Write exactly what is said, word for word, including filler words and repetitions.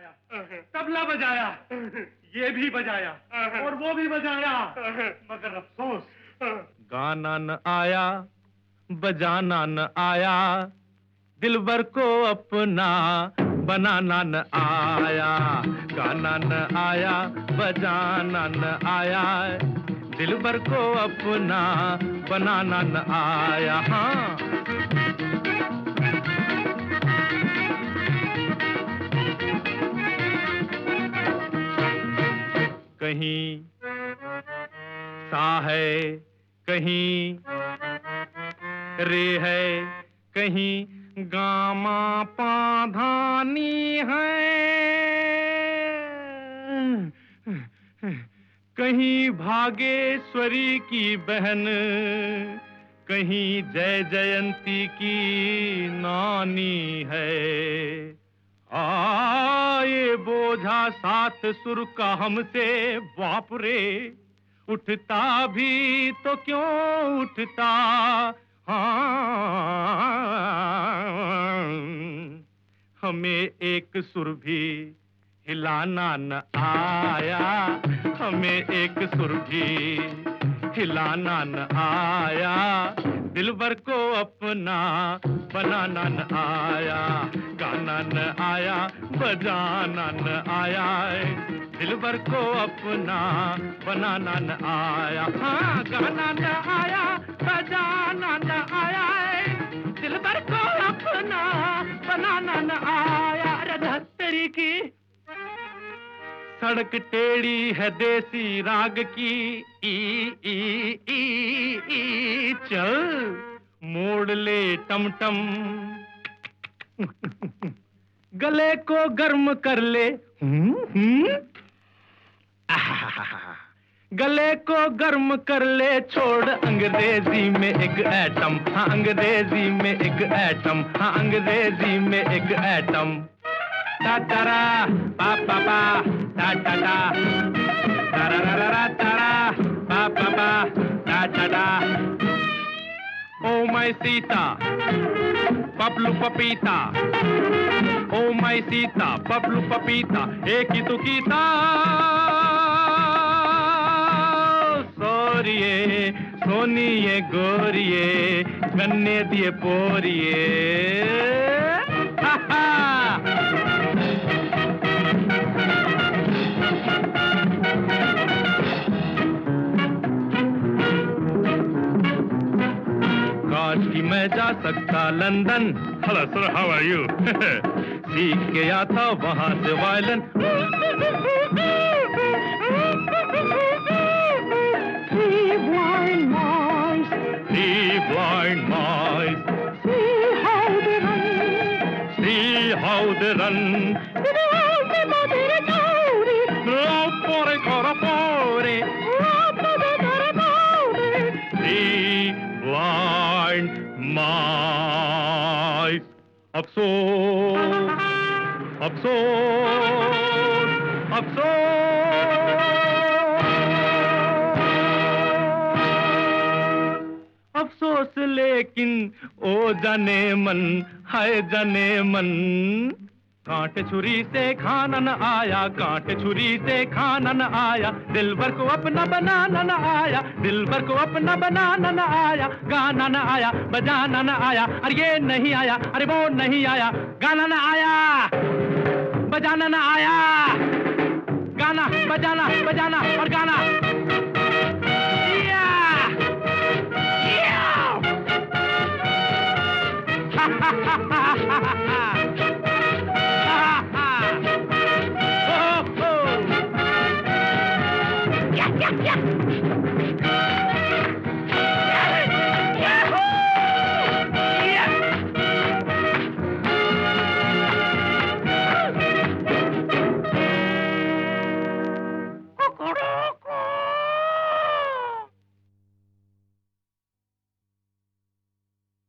बजाया, तबला बजाया, ये भी बजाया और वो भी बजाया, मगर अफसोस गाना न आया, बजाना न आया, दिलबर को अपना बनाना न आया। गाना न आया, बजाना न आया, दिलबर को अपना बनाना न आया। हाँ, कहीं सा है, कहीं रे है, कहीं गामा पाधानी है, कहीं भागेश्वरी की बहन, कहीं जय जयंती की नानी है। आ ये बोझा सात सुर का हमसे बाप रे, उठता भी तो क्यों उठता। हाँ, हमें एक सुर भी हिलाना न आया, हमें एक सुर भी हिलाना न आया, दिलबर को अपना बनाना न आया। गाना न आया, बजाना न आया, दिलबर को अपना बनाना न आया। हाँ, गाना न आया, बजाना न आया, दिलबर को अपना बनाना न आया। अरे धत्तरी की सड़क टेढ़ी है देसी राग की, ई ई ई ई चल मोड़ ले टमटम, गले को गर्म कर ले, हुँ, हुँ? आहा, गले को गर्म कर ले, छोड़ अंग्रेजी में एक एटम। हाँ, अंग्रेजी में एक एटम, हाँ, अंग्रेजी में एक एटम। ता तारा पा पा पा ता ता ता तारा रा रा रा तारा पा पा पा ता ता ता। ओ माय सीता पपलू पपीता, ओ माय सीता पपलू पपीता, एक ही तो कीता सोरिए सोनिए गोरिए, गन्ने दिए पोरिए। हा हा, काश कि मैं जा सकता London. Hello sir, how are you? सीख के आता वहां से violin. Three blind mice, three blind mice, see how they run, see how they run. Three blind mice. अफसोस, अफसोस, अफसोस, अफसोस लेकिन ओ जाने मन, हाय जाने मन। कांट छुरी से खाना न आया, कांट छुरी से खाना न आया, दिलबर को अपना बनाना न आया, दिलबर को अपना बनाना न आया। गाना न आया, बजाना न आया, अरे ये नहीं आया, अरे वो नहीं आया। गाना न आया, बजाना न आया, गाना बजाना बजाना और गाना। या! या! हा हा हा हा हा हा। Yeah, yeah, yeah.